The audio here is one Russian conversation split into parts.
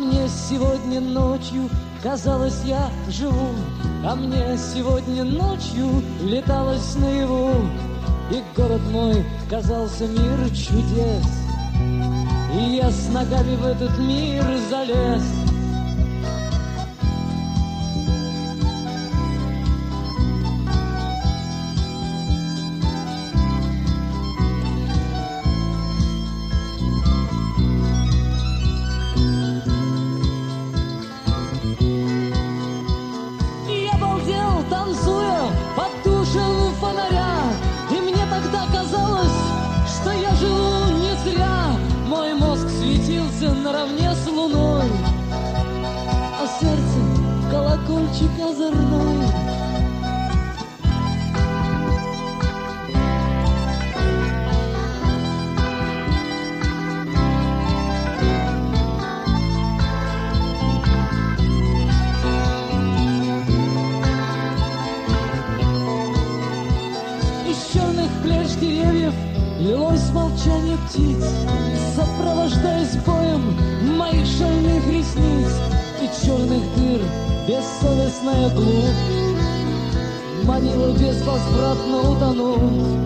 мне сегодня ночью казалось, я живу, а мне сегодня ночью леталось наяву, и город мой казался мир чудес, и я с ногами в этот мир залез. Танцуя под душем фонаря, и мне тогда казалось, что я живу не зря. Мой мозг светился наравне с луной, а сердце колокольчик озорной. Деревьев лилось молчание птиц, сопровождаясь боем моих шальных ресниц и черных дыр. Бессовестная глубь манила безвозвратно утонуть.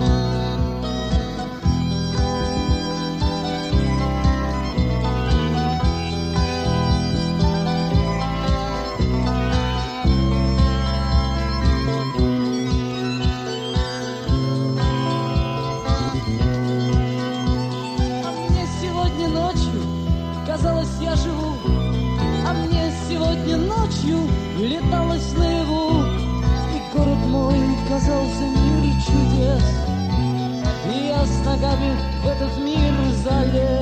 Казалось, я живу, а мне сегодня ночью леталось наяву, и город мой казался мир чудес, и я с ногами в этот мир залез.